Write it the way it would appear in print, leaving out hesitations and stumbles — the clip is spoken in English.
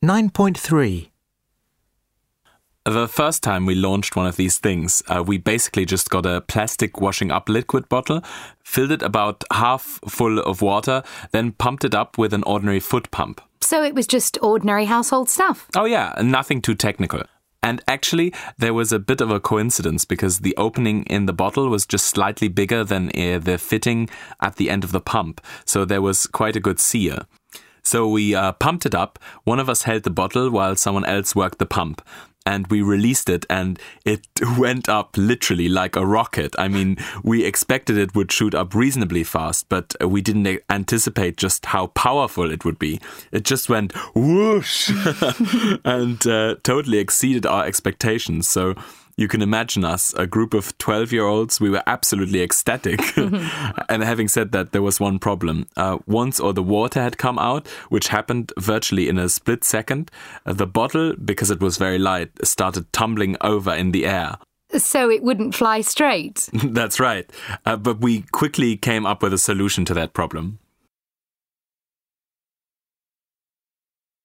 9.3. The first time we launched one of these things, we basically just got a plastic washing up liquid bottle, filled it about half full of water, then pumped it up with an ordinary foot pump. So it was just ordinary household stuff? Oh yeah, nothing too technical. And actually, there was a bit of a coincidence because the opening in the bottle was just slightly bigger than the fitting at the end of the pump. So there was quite a good seal. So we pumped it up. One of us held the bottle while someone else worked the pump. And we released it and it went up literally like a rocket. I mean, we expected it would shoot up reasonably fast, but we didn't anticipate just how powerful it would be. It just went whoosh and totally exceeded our expectations. So you can imagine us, a group of 12-year-olds, we were absolutely ecstatic. And having said that, there was one problem. Once all the water had come out, which happened virtually in a split second, the bottle, because it was very light, started tumbling over in the air. So it wouldn't fly straight? That's right. But we quickly came up with a solution to that problem.